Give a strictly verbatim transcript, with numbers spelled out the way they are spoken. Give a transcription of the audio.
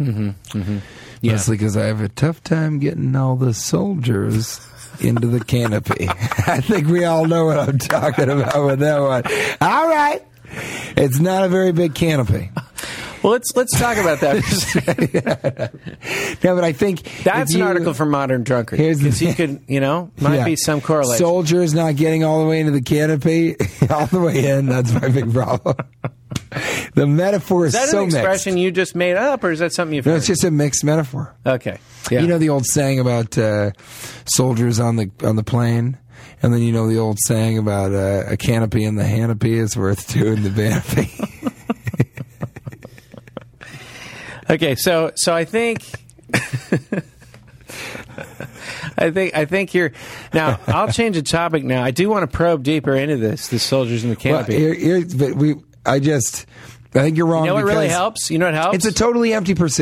Mm-hmm. Mm-hmm. Yeah. Mostly because I have a tough time getting all the soldiers into the canopy. I think we all know what I'm talking about with that one. All right. It's not a very big canopy. Well, let's let's talk about that. No, but I think that's you, an article for Modern Drunkard. Because he could, you know, might yeah. be some correlation. Soldiers not getting all the way into the canopy, all the way in. That's my big problem. The metaphor is, is that so an expression mixed. You just made up, or is that something you've No, heard? it's just a mixed metaphor. Okay. Yeah. You know the old saying about uh, soldiers on the on the plane, and then you know the old saying about uh, a canopy in the hanopy is worth two in the banopy. Okay, so so I think I think I think you're now. I'll change the topic now. I do want to probe deeper into this. The soldiers in the canopy. Well, here, here, but we. I just. I think you're wrong. You know what really helps? You know what helps? It's a totally empty perception.